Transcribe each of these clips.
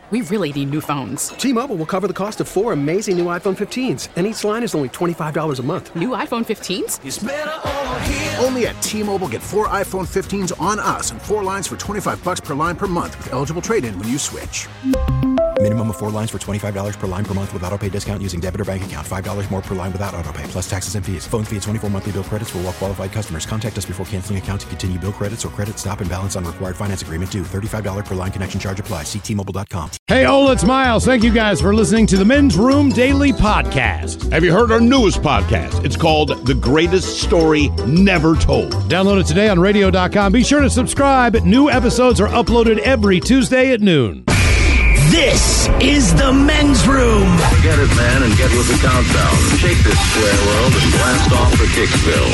We really need new phones. T-Mobile will cover the cost of 4 amazing new iPhone 15s, and each line is only $25 a month. New iPhone 15s? It's better over here. Only at T-Mobile, get 4 iPhone 15s on us and 4 lines for $25 per line per month with eligible trade-in when you switch. Minimum of 4 lines for $25 per line per month with autopay discount using debit or bank account. $5 more per line without autopay, plus taxes and fees. Phone fee at 24 monthly bill credits for well-qualified customers. Contact us before canceling account to continue bill credits or credit stop and balance on required finance agreement due. $35 per line connection charge applies. See T-Mobile.com. Hey, Ola, it's Miles. Thank you guys for listening to the Men's Room Daily Podcast. Have you heard our newest podcast? It's called The Greatest Story Never Told. Download it today on radio.com. Be sure to subscribe. New episodes are uploaded every Tuesday at noon. This is the Men's Room. Get it, man, and get with the countdown. Shake this square world and blast off for Kicksville.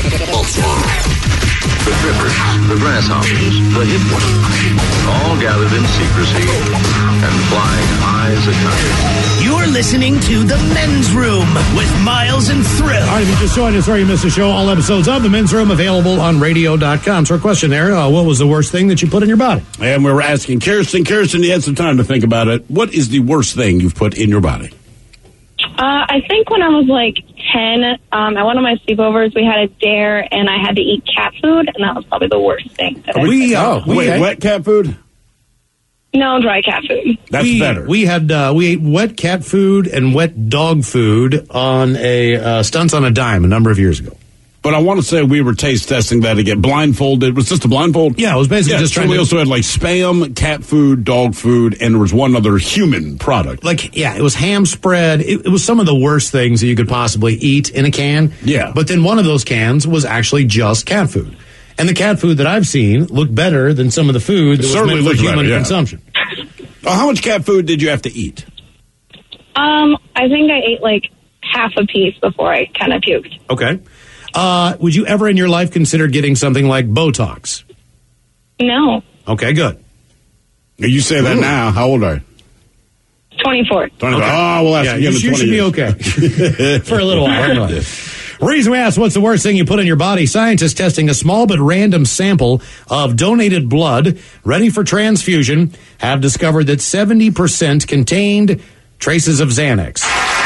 The Trippers, the Grasshoppers, the Hip Ones, all gathered in secrecy and flying high as a kite. You're listening to the Men's Room with Miles and Thrill. All right, if you just joined us or you missed the show, all episodes of the Men's Room available on radio.com. So our question there, what was the worst thing that you put in your body? And we were asking Kirsten, you had some time to think about it. What is the worst thing you've put in your body? I think when I was like 10, at one of my sleepovers, we had a dare, and I had to eat cat food, and that was probably the worst thing. Wet cat food? No, dry cat food. That's better. We ate wet cat food and wet dog food on a Stunts on a Dime a number of years ago. But I want to say we were taste testing that to get blindfolded. Was this a blindfold? Yeah, it was basically just trying we also had like Spam, cat food, dog food, and there was one other human product. It was ham spread. It was some of the worst things that you could possibly eat in a can. Yeah. But then one of those cans was actually just cat food. And the cat food that I've seen looked better than some of the food that was meant for human consumption. How much cat food did you have to eat? I think I ate like half a piece before I kind of puked. Okay. Would you ever in your life consider getting something like Botox? No. Okay, good. You say that now. How old are you? 24. Okay. Oh, well, that's you should be okay for a little while. Anyway. Reason we asked, what's the worst thing you put in your body? Scientists testing a small but random sample of donated blood ready for transfusion have discovered that 70% contained traces of Xanax.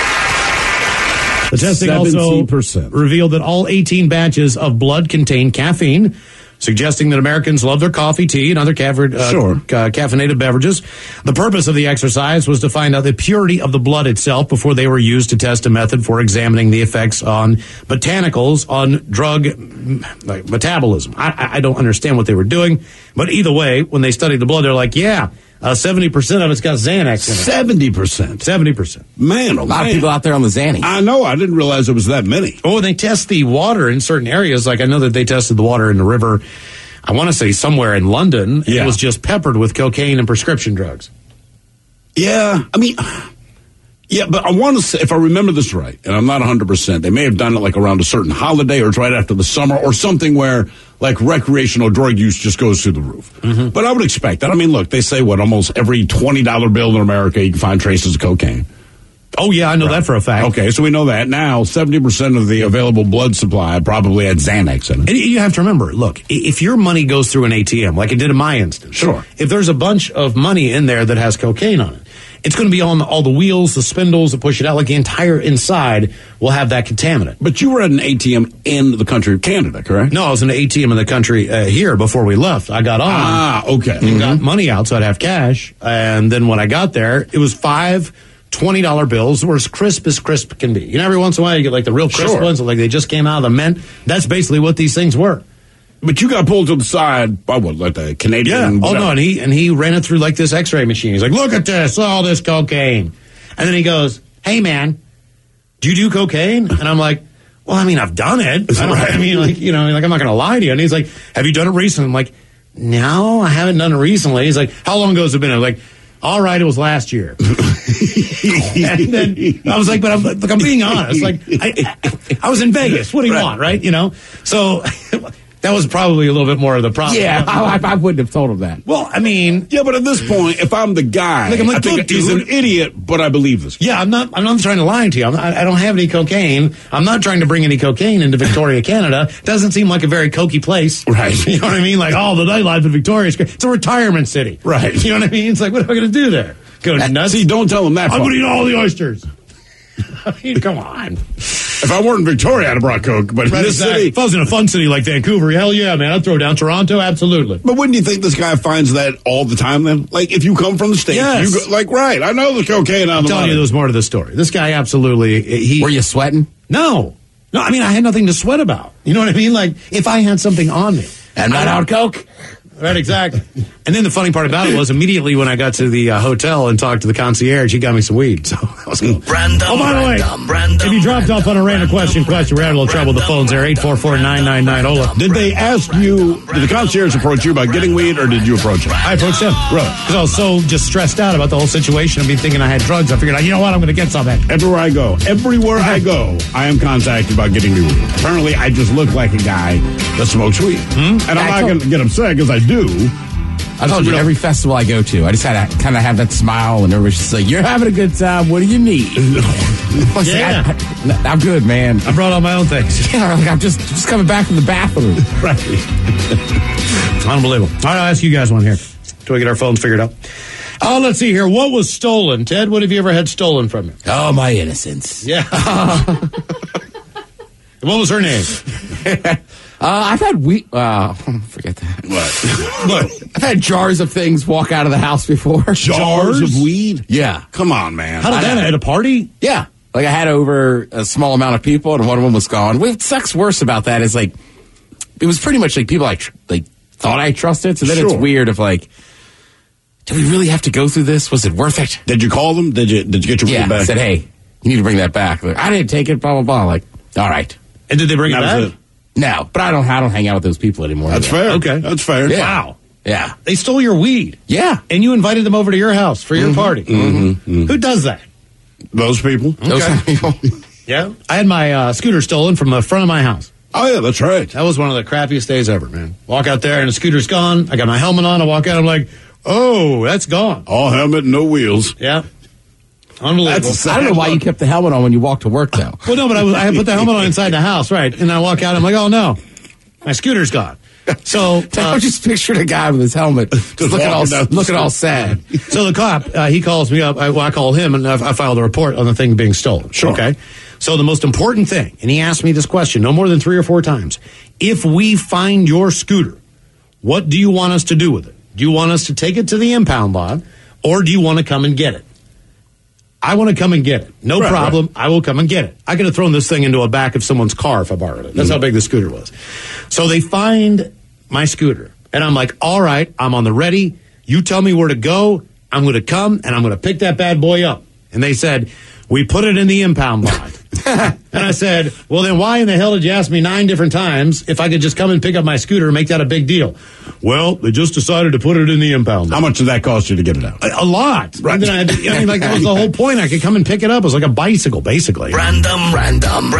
The testing 70%. also revealed that all 18 batches of blood contained caffeine, suggesting that Americans love their coffee, tea, and other caffeinated beverages. The purpose of the exercise was to find out the purity of the blood itself before they were used to test a method for examining the effects on botanicals on drug metabolism. I don't understand what they were doing, but either way, when they studied the blood, they're like, 70% of it's got Xanax in it. 70%. Man, a lot of people out there on the Xanax. I know. I didn't realize it was that many. Oh, they test the water in certain areas. Like I know that they tested the water in the river, I want to say somewhere in London. Yeah. It was just peppered with cocaine and prescription drugs. Yeah. But I want to say, if I remember this right, and I'm not 100%, they may have done it like around a certain holiday or it's right after the summer or something where like recreational drug use just goes through the roof. Mm-hmm. But I would expect that. Look, they say almost every $20 bill in America, you can find traces of cocaine. Oh, yeah, I know that for a fact. Okay, so we know that. Now, 70% of the available blood supply probably had Xanax in it. And you have to remember, look, if your money goes through an ATM, like it did in my instance, sure. If there's a bunch of money in there that has cocaine on it, it's going to be on all the wheels, the spindles that push it out. Like the entire inside will have that contaminant. But you were at an ATM in the country of Canada, correct? No, I was in an ATM in the country here before we left. I got on. Okay. And got money out, so I'd have cash. And then when I got there, it was 5 $20 bills were as crisp can be. Every once in a while you get like the real crisp ones, like they just came out of the mint. That's basically what these things were. But you got pulled to the side by what, like the Canadian? Yeah. Oh, no, and he ran it through like this x-ray machine. He's like, look at this, all this cocaine. And then he goes, hey, man, do you do cocaine? And I'm like, well, I've done it. I'm not going to lie to you. And he's like, have you done it recently? I'm like, no, I haven't done it recently. He's like, how long ago has it been? I'm like, all right, it was last year. And then I was like, but I'm being honest. Like, I was in Vegas. What do you want, right? So that was probably a little bit more of the problem. Yeah, I wouldn't have told him that. Well, yeah, but at this point, if I'm the guy, I think he's an idiot, but I believe this guy. Yeah, I'm not trying to lie to you. I don't have any cocaine. I'm not trying to bring any cocaine into Victoria, Canada. Doesn't seem like a very cokey place. Right. You know what I mean? Like, the nightlife in Victoria is great. It's a retirement city. Right. You know what I mean? It's like, what am I going to do there? Go nuts. See, don't tell him that. I'm part. going to eat all the oysters. I mean, come on. If I weren't in Victoria, I'd have brought Coke. But in this city, if I was in a fun city like Vancouver, hell yeah, man, I'd throw down Toronto, absolutely. But wouldn't you think this guy finds that all the time then? Like, if you come from the States, Yes. you go, like, right, I know the cocaine on I'm the telling money. you, there's more to the story. This guy absolutely... Were you sweating? No, I mean, I had nothing to sweat about. You know what I mean? Like, if I had something on me. And not out Coke? Right, exactly. And then the funny part about it was immediately when I got to the hotel and talked to the concierge, he got me some weed. So that was cool. Random, Oh, by the way, if you dropped off on a random question, we're having a little trouble with the phones there. 844-999-OLA. Did they ask you, did the concierge approach you about getting weed, or did you approach him? I approached him. Really? Because I was so just stressed out about the whole situation of me thinking I had drugs. I figured, you know what, I'm going to get something. Everywhere I go, I am contacted about getting me weed. Apparently, I just look like a guy that smokes weed. And I'm not going to get upset because I do. I told you, every festival I go to, I just had to kind of have that smile, and everybody's just like, you're having a good time. What do you need? Yeah. I'm good, man. I brought all my own things. Yeah, like I'm just coming back from the bathroom. Right. Unbelievable. All right, I'll ask you guys one here. Till we get our phones figured out. Let's see here. What was stolen? Ted, what have you ever had stolen from you? Oh, my innocence. Yeah. What was her name? I've had forget that. What? I've had jars of things walk out of the house before. Jars of weed? Yeah. Come on, man. How did that at a party? Yeah. Like I had over a small amount of people, and one of them was gone. What sucks worse about that is like, it was pretty much like people I thought I trusted. So then it's weird if like, do we really have to go through this? Was it worth it? Did you call them? Did you get your weed back? I said, hey, you need to bring that back. Like, I didn't take it, blah, blah, blah. Like, all right. And did they bring it back? No, but I don't hang out with those people anymore. That's fair. Okay. That's fair. Yeah. Wow. Yeah. They stole your weed. Yeah. And you invited them over to your house for your party. Who does that? Those people. Those kind of people. Yeah. I had my scooter stolen from the front of my house. Oh, yeah, that's right. That was one of the crappiest days ever, man. Walk out there and the scooter's gone. I got my helmet on. I walk out. I'm like, oh, that's gone. All helmet, no wheels. Yeah. Unbelievable. I don't know why you kept the helmet on when you walked to work, though. Well, no, but I put the helmet on inside the house, right? And I walk out. I'm like, oh, no. My scooter's gone. So I just pictured a guy with his helmet just looking all sad. So the cop, he calls me up. I call him, and I filed a report on the thing being stolen. Sure. Okay. So the most important thing, and he asked me this question no more than 3 or 4 times. If we find your scooter, what do you want us to do with it? Do you want us to take it to the impound lot, or do you want to come and get it? I want to come and get it. No problem. Right. I will come and get it. I could have thrown this thing into a back of someone's car if I borrowed it. That's how big the scooter was. So they find my scooter, and I'm like, all right, I'm on the ready. You tell me where to go. I'm going to come, and I'm going to pick that bad boy up. And they said, we put it in the impound lot. And I said, well, then why in the hell did you ask me 9 different times if I could just come and pick up my scooter and make that a big deal? Well, they just decided to put it in the impound lot. How much did that cost you to get it out? A lot. Right. And then that was the whole point. I could come and pick it up. It was like a bicycle, basically. Random. Oh, by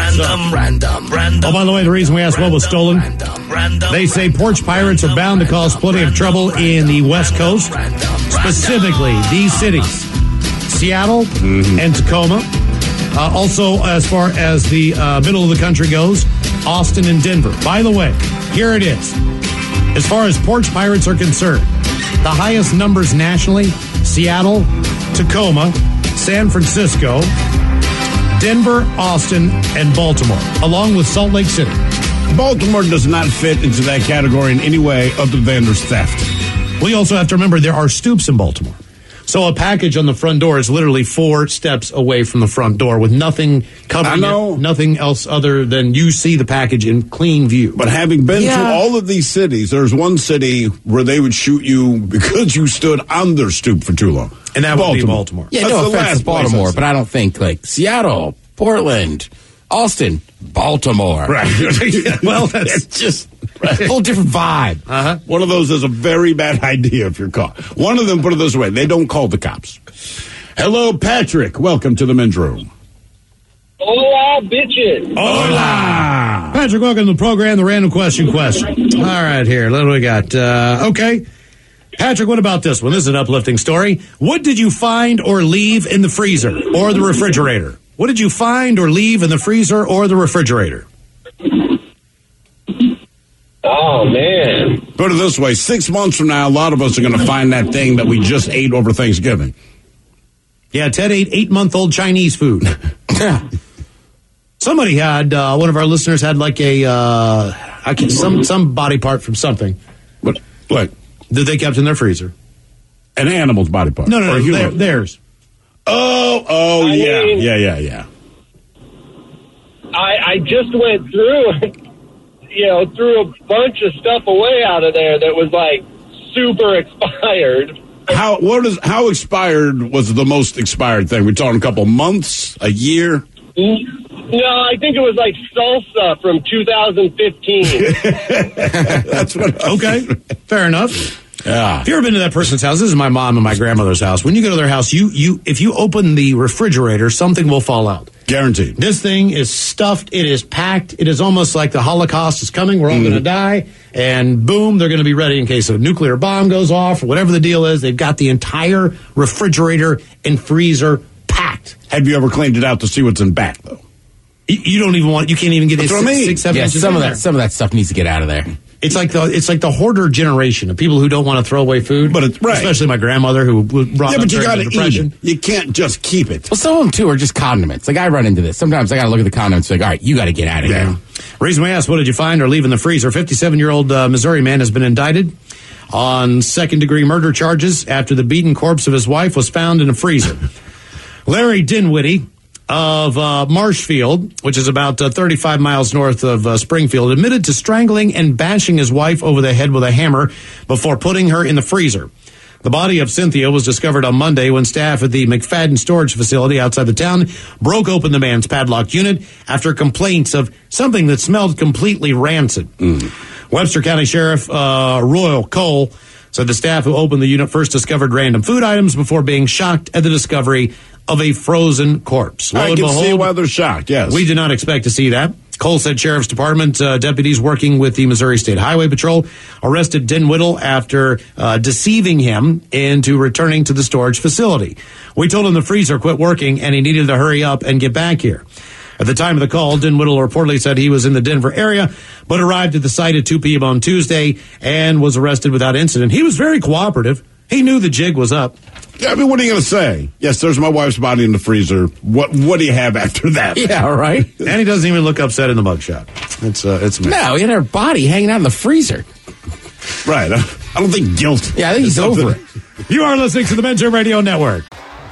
the way, the reason we asked what was stolen, they say porch pirates are bound to cause plenty of trouble in the West Coast, specifically these cities, Seattle and Tacoma. Also, as far as the middle of the country goes, Austin and Denver. By the way, here it is. As far as porch pirates are concerned, the highest numbers nationally, Seattle, Tacoma, San Francisco, Denver, Austin, and Baltimore, along with Salt Lake City. Baltimore does not fit into that category in any way other than there's theft. We also have to remember there are stoops in Baltimore. So a package on the front door is literally 4 steps away from the front door with nothing covering it, nothing else other than you see the package in clean view. But having been to all of these cities, there's one city where they would shoot you because you stood on their stoop for too long. And that would be Baltimore. Yeah, no offense to Baltimore, but I don't think like Seattle, Portland, Austin, Baltimore. Right. Well, that's just a whole different vibe. One of those is a very bad idea if you're caught. One of them, put it this way, they don't call the cops. Hello, Patrick. Welcome to the men's room. Hola, bitches. Hola. Patrick, welcome to the program, the random question. All right, here. What do we got? Okay. Patrick, what about this one? This is an uplifting story. What did you find or leave in the freezer or the refrigerator? What did you find or leave in the freezer or the refrigerator? Oh, man. Put it this way, 6 months from now, a lot of us are going to find that thing that we just ate over Thanksgiving. Yeah, Ted ate 8-month-old Chinese food. Somebody had, one of our listeners had like some body part from something. What? That they kept in their freezer. An animal's body part? No, theirs. I Yeah. I just went through, threw a bunch of stuff away out of there that was like super expired. How expired was the most expired thing? We're talking a couple months, a year? No, I think it was like salsa from 2015. That's what. Okay, fair enough. Yeah. If you ever been to that person's house, this is my mom and my grandmother's house. When you go to their house, if you open the refrigerator, something will fall out. Guaranteed. This thing is stuffed. It is packed. It is almost like the Holocaust is coming. We're all going to die. And boom, they're going to be ready in case a nuclear bomb goes off or whatever the deal is. They've got the entire refrigerator and freezer packed. Have you ever cleaned it out to see what's in back, though? You don't even want. You can't even get it. 6, 7 inches. Some of that stuff needs to get out of there. It's like the hoarder generation of people who don't want to throw away food. But it's right. Especially my grandmother who brought up but you got to depression. eat it. You can't just keep it. Well, some of them too are just condiments. Like I run into this. Sometimes I got to look at the condiments. Like, all right, you got to get out of here. Reason we asked, what did you find or leave in the freezer? 57-year-old Missouri man has been indicted on second-degree murder charges after the beaten corpse of his wife was found in a freezer. Larry Dinwiddie of Marshfield, which is about 35 miles north of Springfield, admitted to strangling and bashing his wife over the head with a hammer before putting her in the freezer. The body of Cynthia was discovered on Monday when staff at the McFadden storage facility outside the town broke open the man's padlocked unit after complaints of something that smelled completely rancid. Webster County Sheriff Royal Cole said the staff who opened the unit first discovered random food items before being shocked at the discovery of a frozen corpse. I can see why they're shocked, yes. We did not expect to see that. Cole said Sheriff's Department deputies working with the Missouri State Highway Patrol arrested Dinwiddie after deceiving him into returning to the storage facility. We told him the freezer quit working and he needed to hurry up and get back here. At the time of the call, Dinwiddie reportedly said he was in the Denver area, but arrived at the site at 2 p.m. on Tuesday and was arrested without incident. He was very cooperative. He knew the jig was up. Yeah, I mean, what are you going to say? Yes, there's my wife's body in the freezer. What do you have after that? Yeah, right. And he doesn't even look upset in the mugshot. It's amazing. No, he had her body hanging out in the freezer. Right. I don't think guilt. Yeah, I think he's over it. You are listening to the Men's Room Radio Network.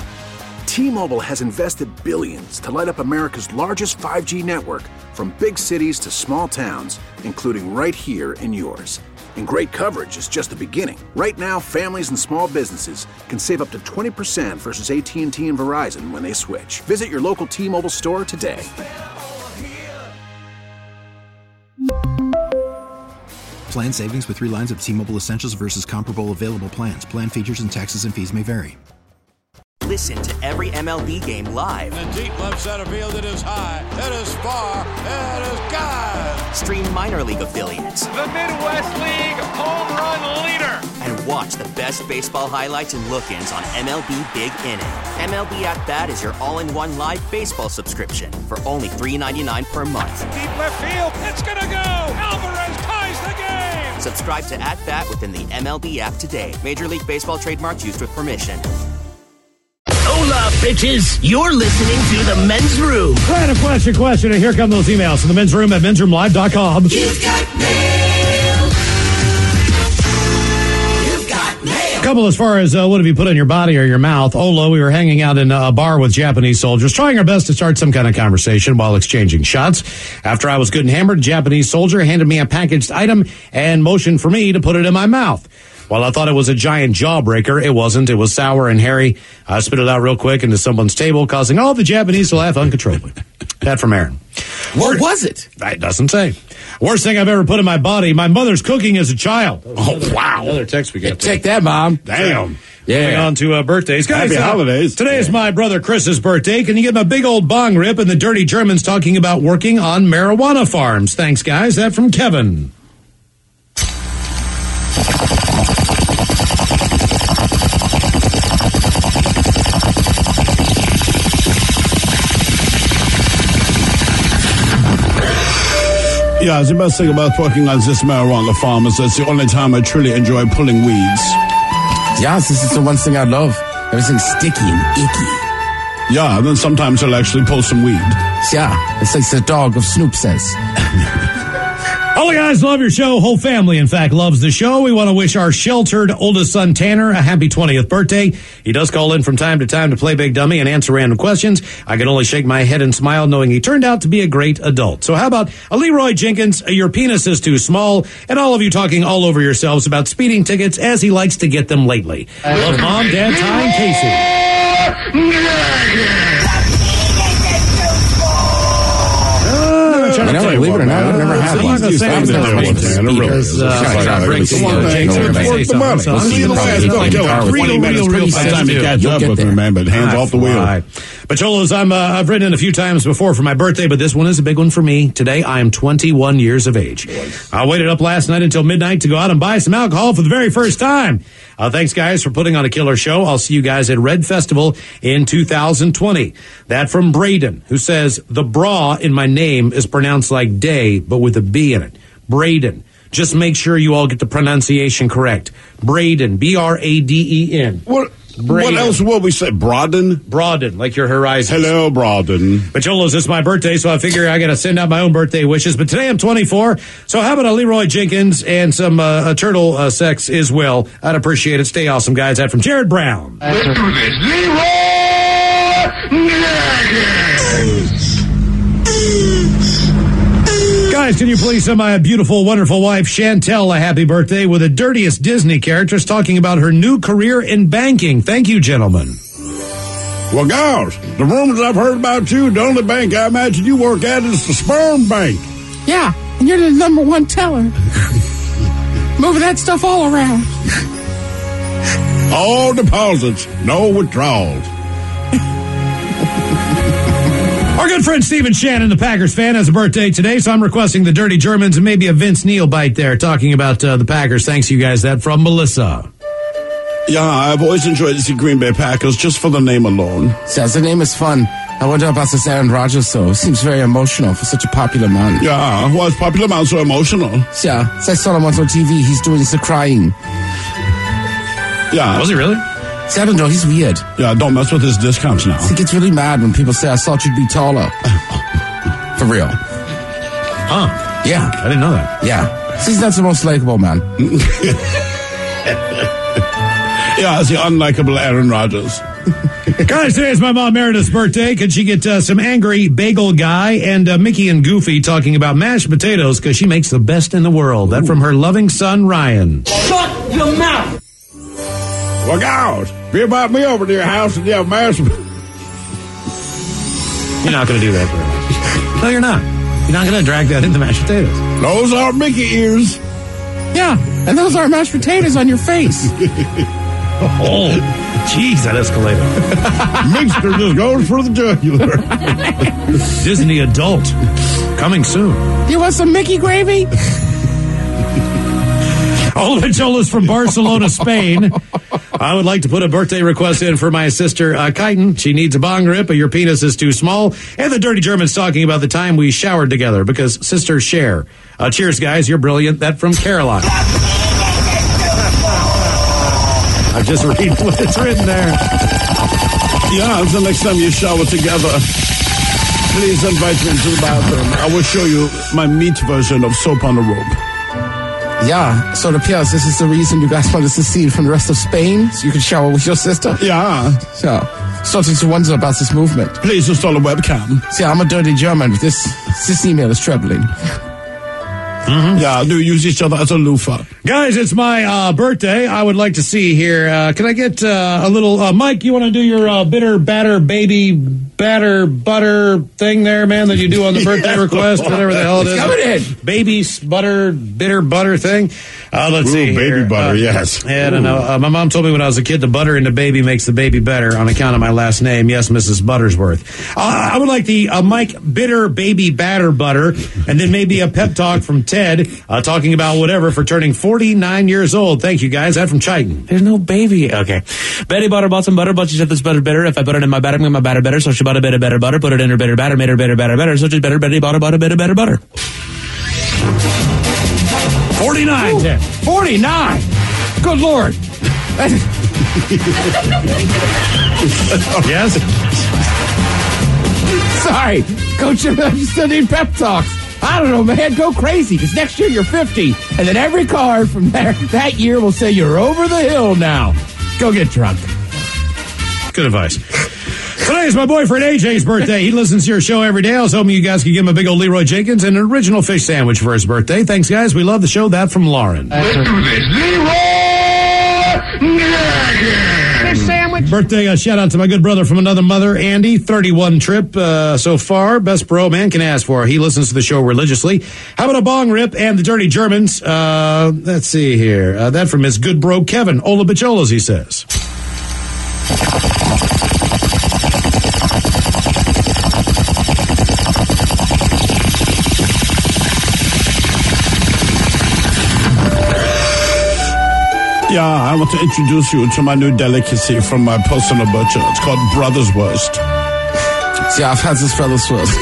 T-Mobile has invested billions to light up America's largest 5G network, from big cities to small towns, including right here in yours. And great coverage is just the beginning. Right now, families and small businesses can save up to 20% versus AT&T and Verizon when they switch. Visit your local T-Mobile store today. Plan savings with 3 lines of T-Mobile Essentials versus comparable available plans. Plan features and taxes and fees may vary. Listen to every MLB game live. In the deep left center field, it is high, it is far, it is gone. Stream minor league affiliates. The Midwest League home run leader. And watch the best baseball highlights and look-ins on MLB Big Inning. MLB At Bat is your all-in-one live baseball subscription for only $3.99 per month. Deep left field, it's gonna go. Alvarez ties the game. Subscribe to At Bat within the MLB app today. Major League Baseball trademarks used with permission. Hola, bitches. You're listening to The Men's Room. And a question, and here come those emails from The Men's Room at mensroomlive.com. You've got mail. You've got mail. A couple as far as what have you put in your body or your mouth. Ola, we were hanging out in a bar with Japanese soldiers, trying our best to start some kind of conversation while exchanging shots. After I was good and hammered, a Japanese soldier handed me a packaged item and motioned for me to put it in my mouth. While I thought it was a giant jawbreaker, it wasn't. It was sour and hairy. I spit it out real quick into someone's table, causing all the Japanese to laugh uncontrollably. That from Aaron. What was it? It doesn't say. Worst thing I've ever put in my body, my mother's cooking as a child. Wow. Another text we got. Take that, Mom. Damn. Yeah. Moving on to birthdays. Guys, Happy holidays. Today is my brother Chris's birthday. Can you give him a big old bong rip? And the dirty Germans talking about working on marijuana farms. Thanks, guys. That from Kevin. Yeah, the best thing about working on this marijuana farm is that's the only time I truly enjoy pulling weeds. Yes, this is the one thing I love. Everything's sticky and icky. Yeah, and then sometimes he'll actually pull some weed. Yeah, it's like the dog of Snoop says. All the guys love your show. Whole family, in fact, loves the show. We want to wish our sheltered oldest son, Tanner, a happy 20th birthday. He does call in from time to time to play Big Dummy and answer random questions. I can only shake my head and smile knowing he turned out to be a great adult. So how about Leroy Jenkins, your penis is too small, and all of you talking all over yourselves about speeding tickets as he likes to get them lately. Love Mom, Dad, Ty, and Casey. Believe it or not, I've never had one. But Cholos, I've written in a few times before for my birthday, but this one is a big one for me. Today, I am 21 years of age. I waited up last night until midnight to go out and buy some alcohol for the very first time. Thanks, guys, for putting on a killer show. I'll see you guys at Red Festival in 2020. That from Braden, who says, the bra in my name is pronounced like day, but with a B in it. Braden. Just make sure you all get the pronunciation correct. Braden. B-R-A-D-E-N. What else will we say? Broaden? Broaden, like your horizons. Hello, Broaden. But Cholos, it's my birthday, so I figure I got to send out my own birthday wishes. But today I'm 24, so how about a Leroy Jenkins and some turtle sex as well? I'd appreciate it. Stay awesome, guys. That from Jared Brown. Let's do this. Leroy Jenkins! Guys, can you please send my beautiful, wonderful wife, Chantel, a happy birthday with the dirtiest Disney characters talking about her new career in banking. Thank you, gentlemen. Well, guys, the rumors I've heard about you, the only bank I imagine you work at is the sperm bank. Yeah, and you're the number one teller. Moving that stuff all around. All deposits, no withdrawals. Our good friend Steven Shannon, the Packers fan, has a birthday today, so I'm requesting the Dirty Germans and maybe a Vince Neil bite there, talking about the Packers. Thanks, you guys. That from Melissa. Yeah, I've always enjoyed the Green Bay Packers just for the name alone. Yeah, the name is fun. I wonder about this Aaron Rodgers, though. He seems very emotional for such a popular man. Yeah, why is popular man so emotional? Yeah, I saw him once on TV. He's doing the crying. Yeah. Was he really? See, I don't know. He's weird. Yeah, don't mess with his discounts now. He gets really mad when people say, I thought you'd be taller. For real. Huh. Yeah. I didn't know that. Yeah. See, he's not the most likable man. Yeah, it's the unlikable Aaron Rodgers. Guys, today is my mom Meredith's birthday. Could she get some angry bagel guy and Mickey and Goofy talking about mashed potatoes because she makes the best in the world? That from her loving son, Ryan. Shut your mouth! Well, guys, if you invite me over to your house and you have mashed... You're not going to do that very much. No, you're not. You're not going to drag that into mashed potatoes. Those are Mickey ears. Yeah, and those are mashed potatoes on your face. Oh, jeez, that escalated. Mixter just goes for the jugular. Disney adult. Coming soon. You want some Mickey gravy? Hola Cholas from Barcelona, Spain. I would like to put a birthday request in for my sister, Kiten. She needs a bong rip, your penis is too small. And the Dirty Germans talking about the time we showered together because sisters share. Cheers, guys. You're brilliant. That from Caroline. I'm just reading what it's written there. Yeah, until next time you shower together, please invite me into the bathroom. I will show you my meat version of soap on a rope. Yeah, so it appears this is the reason you guys want to secede from the rest of Spain, so you can shower with your sister? Yeah. So, starting to wonder about this movement. Please install a webcam. See, I'm a dirty German. This email is troubling. Mm-hmm. Yeah, do use each other as a loofah. Guys, it's my birthday. I would like to see here. Can I get a little... Mike, you want to do your bitter, batter, baby, batter, butter thing there, man, that you do on the birthday request, whatever the hell it is? Coming in. Baby butter, bitter butter thing. Let's see here. Baby butter, yes. Yeah, I don't know. My mom told me when I was a kid, the butter in the baby makes the baby better on account of my last name. Yes, Mrs. Buttersworth. I would like the Mike bitter baby batter butter, and then maybe a pep talk from Ted talking about whatever for turning 49 years old. Thank you, guys. That from Chiton. There's no baby. Okay. Betty butter bought some butter, but she said this butter better. If I put it in my batter, I'm going to batter better. So she bought a bit of better butter, put it in her bitter batter, made her bitter batter better. So she's better. Betty bought a bit of better butter. 49, Ted. 49. Good Lord. Yes? Sorry, Coach, you still need pep talks. I don't know, man. Go crazy, because next year you're 50, and then every card from there that year will say you're over the hill now. Go get drunk. Good advice. Today is my boyfriend AJ's birthday. He listens to your show every day. I was hoping you guys could give him a big old Leroy Jenkins and an original fish sandwich for his birthday. Thanks, guys. We love the show. That from Lauren. Let's do this. Leroy Jenkins. Fish sandwich. Birthday shout out to my good brother from another mother, Andy. 31 trip so far. Best bro man can ask for. He listens to the show religiously. How about a bong rip and the Dirty Germans? Let's see here. That from his good bro Kevin. Ola Bicholas, he says. Yeah, I want to introduce you to my new delicacy from my personal butcher. It's called Brothers Wurst. Yeah, I've had this Brothers Wurst.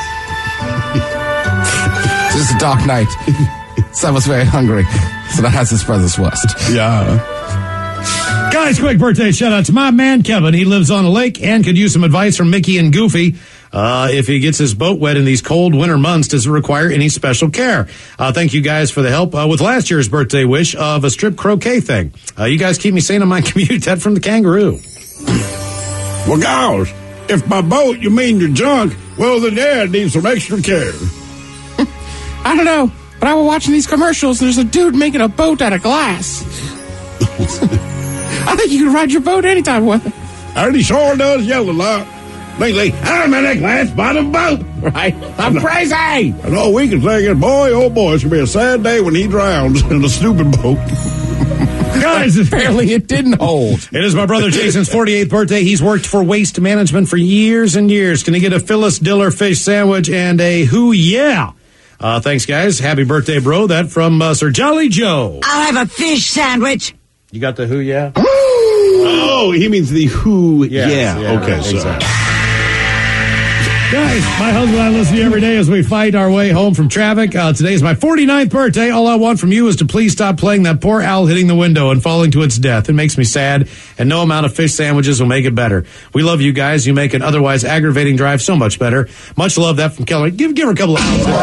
This is a dark night. So I was very hungry. So I had this Brothers Wurst. Yeah. Guys, quick birthday shout out to my man Kevin. He lives on a lake and could use some advice from Mickey and Goofy. If he gets his boat wet in these cold winter months, does it require any special care? Thank you guys for the help with last year's birthday wish of a strip croquet thing. You guys keep me sane on my commute. That from the kangaroo. Well, gosh, if by boat you mean your junk, well, then yeah, it needs some extra care. I don't know, but I was watching these commercials. There's a dude making a boat out of glass. I think you can ride your boat anytime with it. And he sure does yell a lot. Lately, I'm in a glass bottom boat. Right? I'm crazy. And all we can say is, boy, oh boy, it's going to be a sad day when he drowns in a stupid boat. Guys, apparently it didn't hold. It is my brother Jason's 48th birthday. He's worked for Waste Management for years and years. Can he get a Phyllis Diller fish sandwich and a hoo yeah? Thanks, guys. Happy birthday, bro. That from Sir Jolly Joe. I'll have a fish sandwich. You got the hoo yeah? Oh, he means the who yeah. Okay, exactly. sorry. Guys, my husband and I listen to you every day as we fight our way home from traffic. Today is my 49th birthday. All I want from you is to please stop playing that poor owl hitting the window and falling to its death. It makes me sad, and no amount of fish sandwiches will make it better. We love you guys. You make an otherwise aggravating drive so much better. Much love. That from Keller. Give her a couple of owls.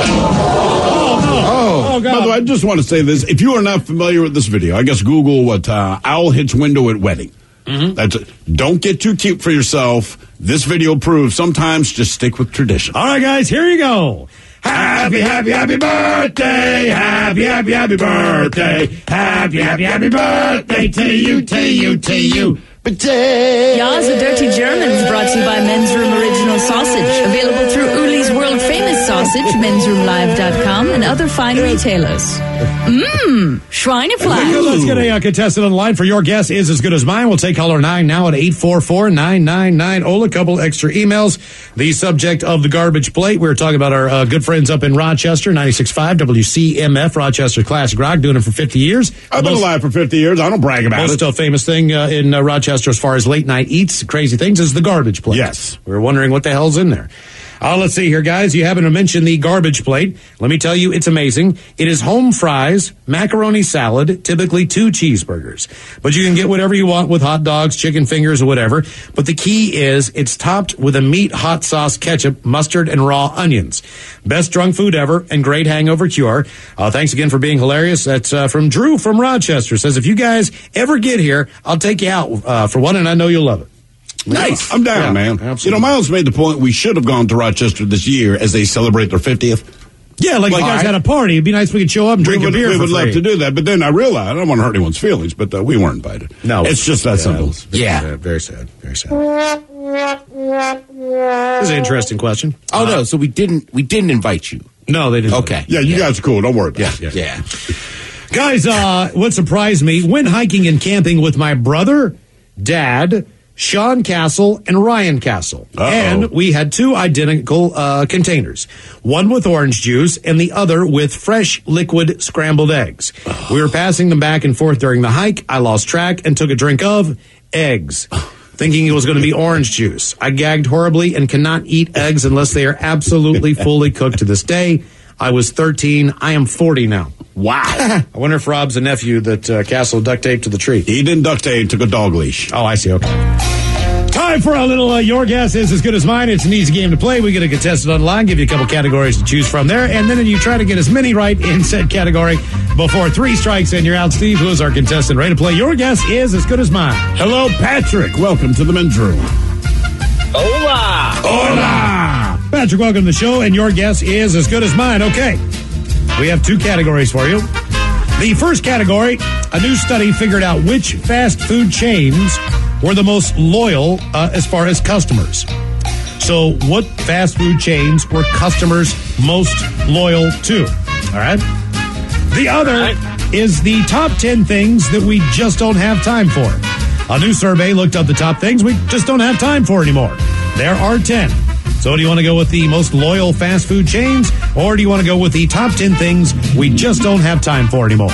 Oh, God. By the way, I just want to say this. If you are not familiar with this video, I guess Google what owl hits window at wedding. Mm-hmm. That's it. Don't get too cute for yourself. This video proves sometimes just stick with tradition. All right, guys, here you go. Happy, happy, happy birthday. Happy, happy, happy birthday. Happy, happy, happy birthday to you, to you, to you. Ya's the Dirty Germans, brought to you by Men's Room Original Sausage. Available through Uli's World Famous Sausage, mensroomlive.com, and other fine retailers. Schweinefleisch. Let's get a contestant on the line for your guess is as good as mine. We'll take caller 9 now at 844-999. Ola, a couple extra emails. The subject of the garbage plate. We were talking about our good friends up in Rochester, 96.5 WCMF, Rochester Classic Rock, doing it for 50 years. I've been alive for 50 years. I don't brag about it. Most famous thing in Rochester as far as late night eats, crazy things, is the garbage plate. Yes. We were wondering what the hell's in there. Let's see here, guys. You haven't mentioned the garbage plate. Let me tell you, it's amazing. It is home fries, macaroni salad, typically 2 cheeseburgers. But you can get whatever you want with hot dogs, chicken fingers, or whatever. But the key is it's topped with a meat hot sauce, ketchup, mustard, and raw onions. Best drunk food ever and great hangover cure. Thanks again for being hilarious. That's from Drew from Rochester. Says, if you guys ever get here, I'll take you out for one, and I know you'll love it. Nice. I'm down, man. Absolutely. You know, Miles made the point we should have gone to Rochester this year as they celebrate their 50th. Yeah, like you guys had a party. It'd be nice if we could show up and drink a beer. We would for free. love to do that, but then I realized I don't want to hurt anyone's feelings, but we weren't invited. No, it's just that simple. Very sad. Very sad. This is an interesting question. Oh no, so we didn't invite you. No, they didn't. Okay. Yeah, you guys are cool. Don't worry about it. Yeah. Guys, what surprised me, went hiking and camping with my brother, dad, Sean Castle, and Ryan Castle. And we had 2 identical containers. One with orange juice and the other with fresh liquid scrambled eggs. We were passing them back and forth during the hike. I lost track and took a drink of eggs, thinking it was going to be orange juice. I gagged horribly and cannot eat eggs unless they are absolutely fully cooked to this day. I was 13. I am 40 now. Wow. I wonder if Rob's a nephew that Castle duct taped to the tree. He didn't duct tape, took a dog leash. Oh, I see. Okay. Time Time for a little Your Guess is as Good as Mine. It's an easy game to play. We get a contestant online, give you a couple categories to choose from there, and then you try to get as many right in said category before 3 strikes and you're out. Steve, who is our contestant, ready to play Your Guess is as Good as Mine. Hello, Patrick. Welcome to the men's room. Hola! Hola! Patrick, welcome to the show, and Your Guess is as Good as Mine. Okay, we have 2 categories for you. The first category, a new study figured out which fast food chains were the most loyal as far as customers. So what fast food chains were customers most loyal to? All right. The other is the top 10 things that we just don't have time for. A new survey looked up the top things we just don't have time for anymore. There are 10. So do you want to go with the most loyal fast food chains, or do you want to go with the top 10 things we just don't have time for anymore?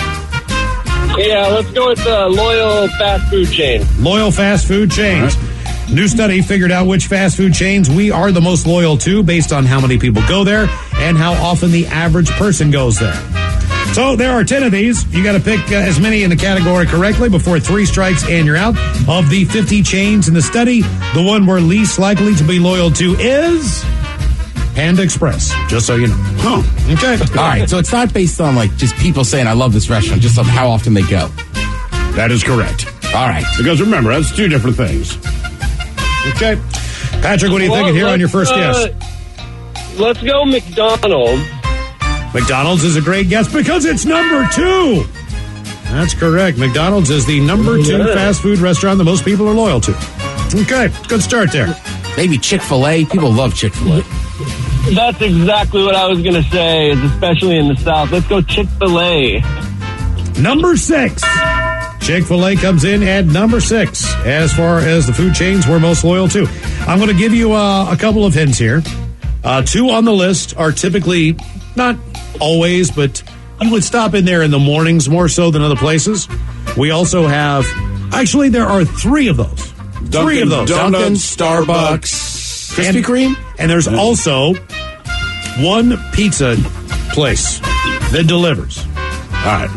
Yeah, let's go with the loyal fast food chain. Loyal fast food chains. Right. New study figured out which fast food chains we are the most loyal to based on how many people go there and how often the average person goes there. So there are 10 of these. You got to pick as many in the category correctly before 3 strikes and you're out. Of the 50 chains in the study, the one we're least likely to be loyal to is Panda Express, just so you know. Oh, okay. All right, so it's not based on, like, just people saying, I love this restaurant, just on how often they go. That is correct. All right. Because remember, that's 2 different things. Okay. Patrick, what are you thinking here on your first guess? Let's go McDonald's. McDonald's is a great guess because it's number 2. That's correct. McDonald's is the number 2 fast food restaurant that most people are loyal to. Okay, good start there. Maybe Chick-fil-A. People love Chick-fil-A. That's exactly what I was going to say, is especially in the South. Let's go Chick-fil-A. Number 6. Chick-fil-A comes in at number 6 as far as the food chains we're most loyal to. I'm going to give you a couple of hints here. 2 on the list are typically, not always, but you would stop in there in the mornings more so than other places. We also have, actually, there are 3 of those. Dunkin' 3 of those. Dunkin', Starbucks, Krispy Kreme. And there's also one pizza place that delivers. All right.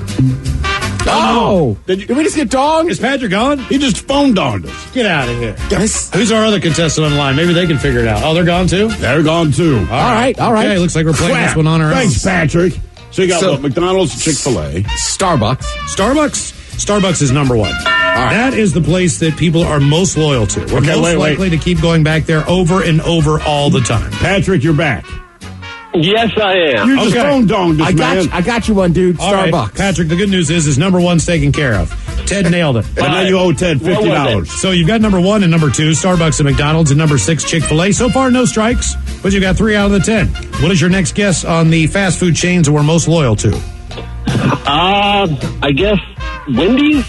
Oh! Did we just get donged? Is Patrick gone? He just phone donged us. Get out of here. Yes. Who's our other contestant on the line? Maybe they can figure it out. Oh, they're gone too? They're gone too. All right. Okay, looks like we're playing this one on our own. Thanks, Patrick. So you got what? McDonald's, Chick-fil-A. Starbucks. Starbucks is number 1. Right. That is the place that people are most loyal to. We're most likely to keep going back there over and over all the time. Patrick, you're back. Yes, I am. You just phone donged us, man. I got you one, dude. All Starbucks. Right. Patrick, the good news is number 1's taken care of. Ted nailed it. And now you owe Ted $50. So you've got number 1 and number 2, Starbucks and McDonald's, and number 6, Chick-fil-A. So far, no strikes, but you got 3 out of the 10. What is your next guess on the fast food chains that we're most loyal to? I guess Wendy's?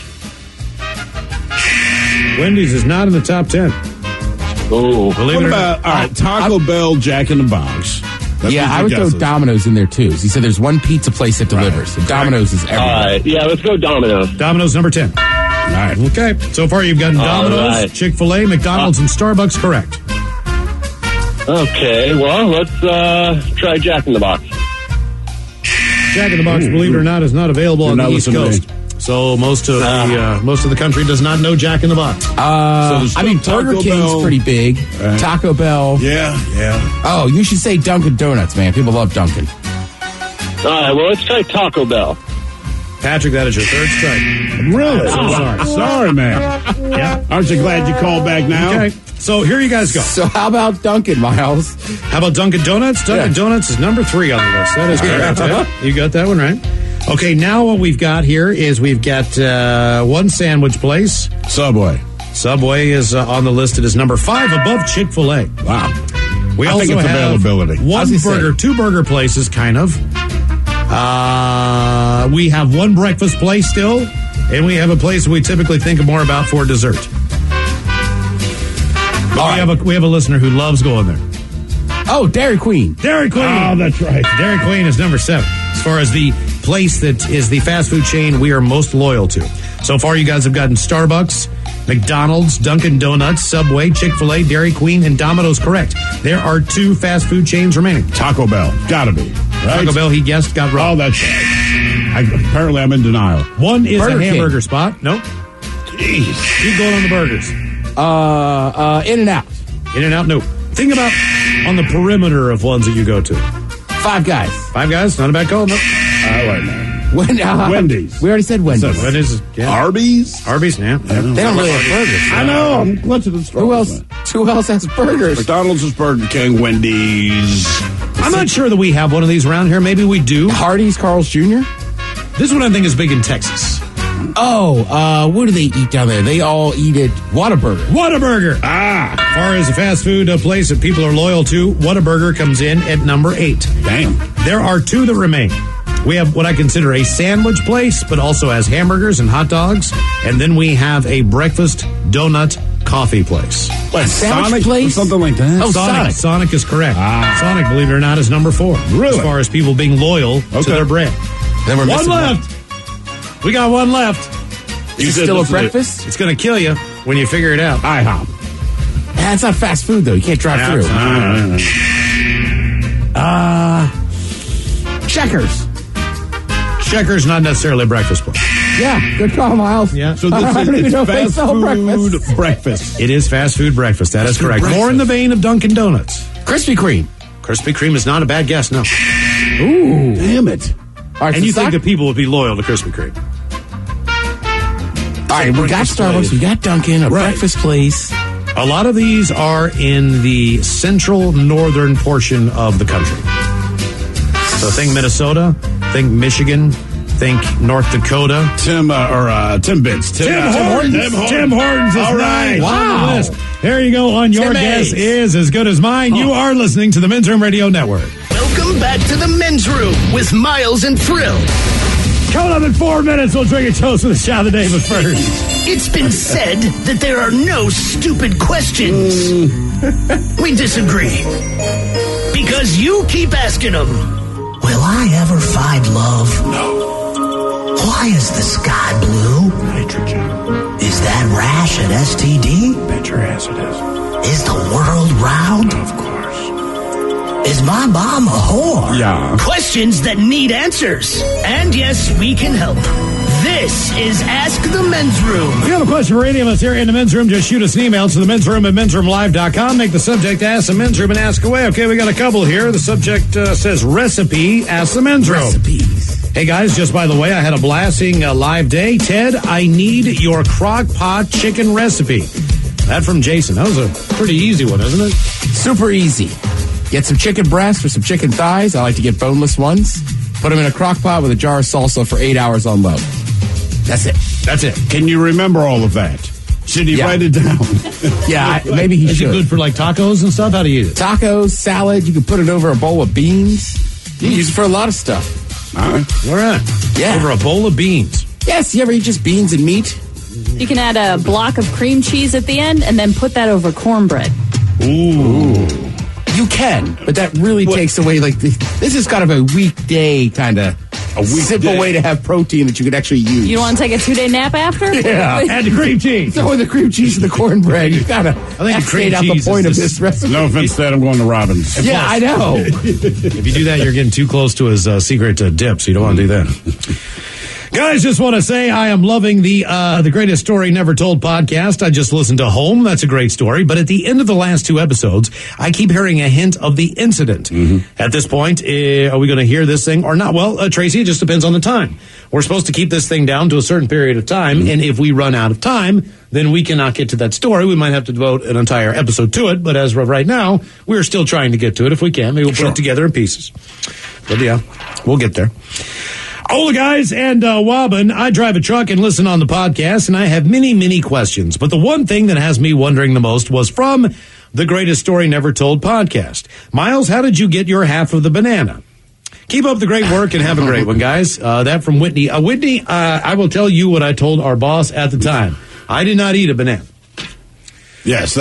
Wendy's is not in the top 10. Oh. What about, all right, Taco Bell, Jack in the Box? Yeah, I would throw Domino's in there too. He said there's one pizza place that delivers. Right. Domino's is everywhere. All right, yeah, let's go Domino's. Domino's number 10. All right, okay. So far you've gotten Domino's, Chick-fil-A, McDonald's, and Starbucks correct. Okay, well, let's try Jack in the Box. Jack in the Box, believe it or not, is not available on the East Coast. So most of the country does not know Jack in the Box. I mean, Burger King's pretty big. Taco Bell. Yeah. Oh, you should say Dunkin' Donuts, man. People love Dunkin'. All right, well, let's try Taco Bell. Patrick, that is your 3rd strike. Really? So sorry. Sorry, man. Yeah. Aren't you glad you called back now? Okay. So here you guys go. So how about Dunkin', Miles? How about Dunkin' Donuts? Dunkin' Donuts is number 3 on the list. That is correct. Yeah. You got that one right. Okay, now what we've got here is we've got one sandwich place. Subway. Subway is on the list. It is number 5 above Chick-fil-A. Wow. We I also think it's have availability. two burger places, kind of. We have one breakfast place still, and we have a place we typically think more about for dessert. But we have a listener who loves going there. Oh, Dairy Queen. Dairy Queen. Oh, that's right. Dairy Queen is number 7 as far as the place that is the fast food chain we are most loyal to. So far, you guys have gotten Starbucks, McDonald's, Dunkin' Donuts, Subway, Chick-fil-A, Dairy Queen, and Domino's correct. There are 2 fast food chains remaining. Taco Bell. Gotta be. Right? Taco Bell, he guessed, got wrong. Oh, that's right. Apparently, I'm in denial. One is Burger a hamburger King. spot. Nope. Jeez. Keep going on the burgers. In-N-Out. In-N-Out, no. Think about on the perimeter of ones that you go to. Five Guys. Five Guys, not a bad call, no. Wait a minute. Wendy's. We already said Wendy's. Wendy's, yeah. Arby's? Arby's, yeah. They don't really have burgers. I know. I'm clutching the straw. Who else has burgers? McDonald's is Burger King, Wendy's. I'm not sure that we have one of these around here. Maybe we do. Hardee's, Carl's Jr.? This one I think is big in Texas. Oh, what do they eat down there? They all eat at Whataburger. Whataburger. As far as a fast food place that people are loyal to, Whataburger comes in at number 8. Damn. There are 2 that remain. We have what I consider a sandwich place, but also has hamburgers and hot dogs. And then we have a breakfast donut coffee place. What, Sonic place? Or something like that? Oh, Sonic. Sonic is correct. Sonic, believe it or not, is number 4. Really? As far as people being loyal to their brand. Then we're One left. We got one left. Is it still a breakfast? It's going to kill you when you figure it out. IHOP. It's not fast food, though. You can't drive through. Checkers. Checkers, not necessarily a breakfast place. Yeah, good call, Miles. Yeah. So this is fast food breakfast. It is fast food breakfast. That is correct. breakfast. More in the vein of Dunkin' Donuts. Krispy Kreme. Krispy Kreme is not a bad guess, no. Ooh. Damn it. All right, And so you think that people would be loyal to Krispy Kreme? All right, we got Starbucks, we got Dunkin', a breakfast place. A lot of these are in the central northern portion of the country. So think Minnesota, think Michigan, think North Dakota. Tim Bits. Tim Hortons. Tim Hortons is All right. on the list. There you go. On your Tim guess Hayes. is as good as mine. You are listening to the Men's Room Radio Network. Welcome back to the Men's Room with Miles and Thrill. Coming up in 4 minutes, we'll drink a toast with the shot of the day, but first. It's been said that there are no stupid questions. We disagree. Because you keep asking them. Will I ever find love? No. Why is the sky blue? Nitrogen. Is that rash an STD? Bet your ass it is. Is the world round? Of course. Is my mom a whore? Yeah. Questions that need answers. And yes, we can help. This is Ask the Men's Room. If you have a question for any of us here in the Men's Room, just shoot us an email to the Men's Room at mensroomlive.com. Make the subject Ask the Men's Room and ask away. Okay, we got a couple here. The subject says recipe, Ask the Men's Room. Recipes. Hey guys, just by the way, I had a blasting live day. Ted, I need your crock pot chicken recipe. That from Jason. That was a pretty easy one, isn't it? Super easy. Get some chicken breasts or some chicken thighs. I like to get boneless ones. Put them in a crock pot with a jar of salsa for 8 hours on low. That's it. That's it. Can you remember all of that? Should he write it down? Yeah, maybe he Is should. it good for like tacos and stuff? How do you eat it? Tacos, salad. You can put it over a bowl of beans. You can use it for a lot of stuff. All right. All right. Yeah. Over a bowl of beans. Yes, you ever eat just beans and meat? You can add a block of cream cheese at the end and then put that over cornbread. Ooh. You can, but that really takes away, like, this is kind of a weekday kind of simple way to have protein that you could actually use. You don't want to take a 2-day nap after? Yeah. Add the cream cheese. Throw in the cream cheese and the cornbread. You gotta estimate out the point of this recipe. No offense, Dad, I'm going to Robbins. Yeah, I know. If you do that, you're getting too close to his secret dip, so you don't want to do that. Guys, just want to say I am loving the Greatest Story Never Told podcast. I just listened to Home. That's a great story. But at the end of the last 2 episodes, I keep hearing a hint of the incident. At this point, are we going to hear this thing or not? Well, Tracy, it just depends on the time. We're supposed to keep this thing down to a certain period of time. And if we run out of time, then we cannot get to that story. We might have to devote an entire episode to it. But as of right now, we're still trying to get to it if we can. Maybe we'll put it together in pieces. But yeah, we'll get there. Hola, guys, and Wobbin. I drive a truck and listen on the podcast, and I have many, many questions. But the one thing that has me wondering the most was from the Greatest Story Never Told podcast. Miles, how did you get your half of the banana? Keep up the great work and have a great one, guys. That from Whitney. Whitney, I will tell you what I told our boss at the time. I did not eat a banana. Yes.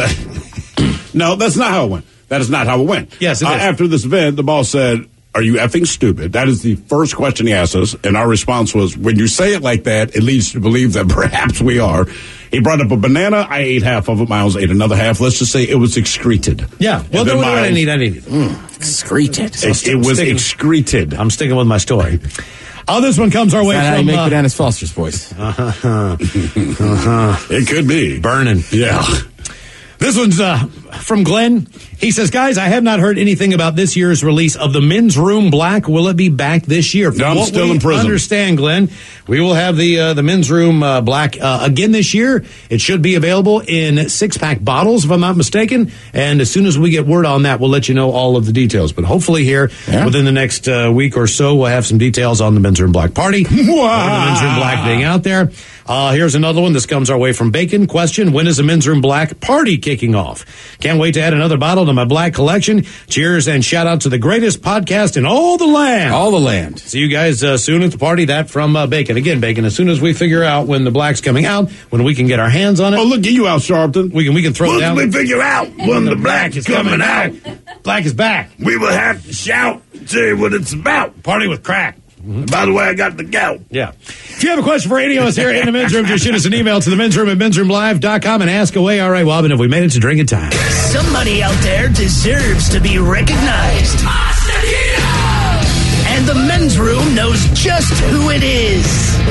No, that's not how it went. That is not how it went. Yes, it is. After this event, the boss said, "Are you effing stupid?" That is the first question he asked us, and our response was, when you say it like that, it leads you to believe that perhaps we are. He brought up a banana. I ate half of it. Miles ate another half. Let's just say it was excreted. Yeah. Well, then I didn't eat anything. Excreted. It was excreted. I'm sticking with my story. Oh, this one comes our way That's how from... you make Bananas Foster's voice. It could be. Burning. Yeah. This one's from Glenn. He says, guys, I have not heard anything about this year's release of the Men's Room Black. Will it be back this year? No, I'm still in prison. Understand, Glenn. We will have the Men's Room Black again this year. It should be available in 6-pack bottles, if I'm not mistaken. And as soon as we get word on that, we'll let you know all of the details. But hopefully here, within the next week or so, we'll have some details on the Men's Room Black party. The Men's Room Black being out there. Here's another one. This comes our way from Bacon. Question, when is the Men's Room Black party kicking off? Can't wait to add another bottle to my black collection. Cheers and shout out to the greatest podcast in all the land. All the land. See you guys soon at the party. That from Bacon. Again, Bacon, as soon as we figure out when the black's coming out, when we can get our hands on it. Oh, look at you, Al Sharpton. We can throw it down. Once we figure out when the black is coming out, black is back. We will have to shout, say what it's about. Party with crack. By the way, I got the gout. Yeah. If you have a question for any of us here in the Men's Room, just shoot us an email to the Men's Room at mensroomlive.com and ask away. All right, Wobbin, have we made it to drinking time? Somebody out there deserves to be recognized. And the Men's Room knows just who it is.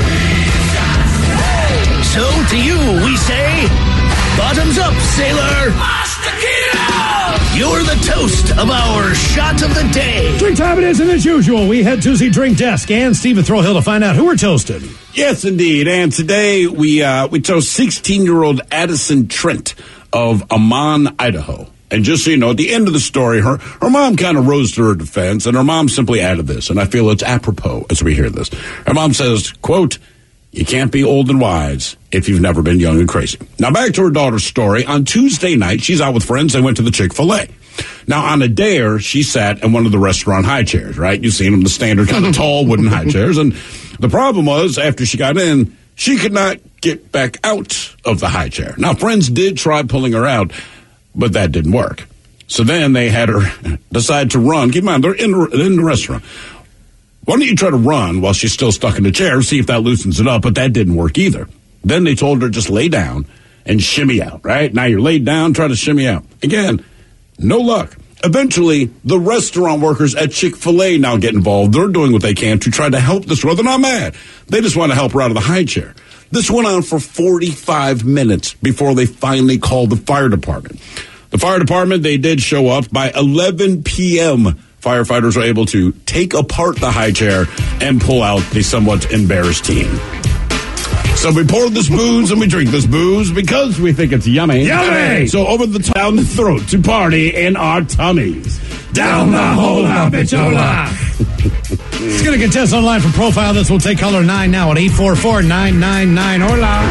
So to you, we say, bottoms up, sailor. You're the toast of our shot of the day. Drink time it is, and as usual, we head to the drink desk and Stephen Throwhill to find out who we're toasting. Yes, indeed. And today we toast 16-year-old Addison Trent of Amman, Idaho. And just so you know, at the end of the story, her mom kind of rose to her defense, and her mom simply added this, and I feel it's apropos as we hear this. Her mom says, quote, you can't be old and wise if you've never been young and crazy. Now, back to her daughter's story. On Tuesday night, she's out with friends. They went to the Chick-fil-A. Now, on a dare, she sat in one of the restaurant high chairs, right? You've seen them, the standard kind of tall wooden high chairs. And the problem was, after she got in, she could not get back out of the high chair. Now, friends did try pulling her out, but that didn't work. So then they had her decide to run. Keep in mind, they're in the restaurant. Why don't you try to run while she's still stuck in the chair, see if that loosens it up, but that didn't work either. Then they told her just lay down and shimmy out, right? Now you're laid down, try to shimmy out. Again, no luck. Eventually, the restaurant workers at Chick-fil-A now get involved. They're doing what they can to try to help this girl. They're not mad. They just want to help her out of the high chair. This went on for 45 minutes before they finally called the fire department. The fire department, they did show up by 11 p.m., firefighters were able to take apart the high chair and pull out the somewhat embarrassed teen. So we pour this booze and we drink this booze because we think it's yummy. Yummy! So over the down the throat to party in our tummies. Down the hola, bitchola. Let's get a contest online from Profile. This will take caller 9 now at 844-999-HOLA.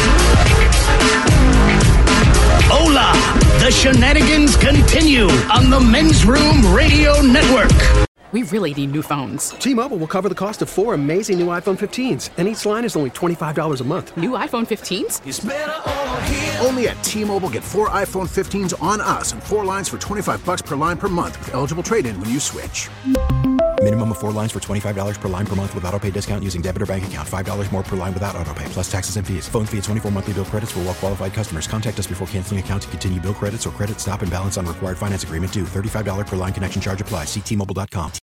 Hola! The shenanigans continue on the Men's Room Radio Network. We really need new phones. T-Mobile will cover the cost of 4 amazing new iPhone 15s, and each line is only $25 a month. New iPhone 15s? It's better over here. Only at T-Mobile, get 4 iPhone 15s on us and 4 lines for $25 per line per month with eligible trade-in when you switch. Minimum of 4 lines for $25 per line per month with autopay discount using debit or bank account. $5 more per line without autopay, plus taxes and fees. Phone fee at 24 monthly bill credits for well-qualified customers. Contact us before canceling account to continue bill credits or credit stop and balance on required finance agreement due. $35 per line connection charge applies. See T-Mobile.com.